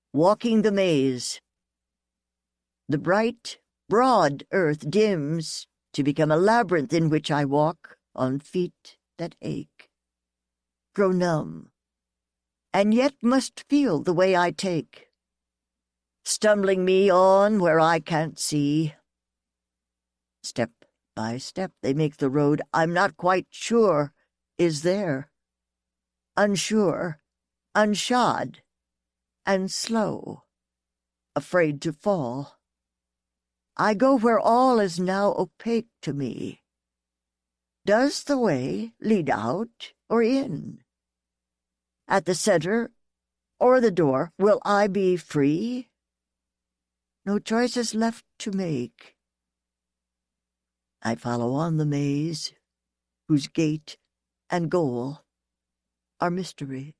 Walking the maze. The bright, broad earth dims to become a labyrinth in which I walk on feet that ache, grow numb, and yet must feel the way I take, stumbling me on where I can't see. Step by step they make the road I'm not quite sure is there, unsure, unshod, and slow, afraid to fall. I go where all is now opaque to me. Does the way lead out or in? At the center or the door, will I be free? No choice is left to make. I follow on the maze, whose gate and goal are mystery.